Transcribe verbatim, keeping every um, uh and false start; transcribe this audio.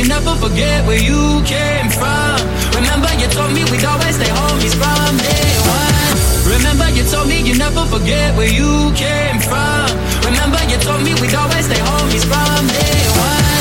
you never forget where you came from. Remember you told me we'd always stay homies from day one. Remember you told me you never forget where you came from. Remember you told me we'd always stay homies from day one.